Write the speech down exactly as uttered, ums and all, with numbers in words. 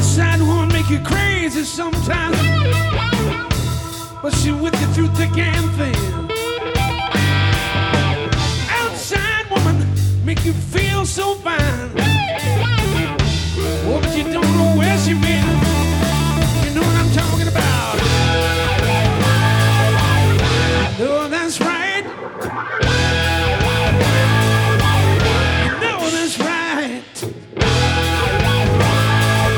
side wanna make you crazy sometimes, but she with you through thick and thin.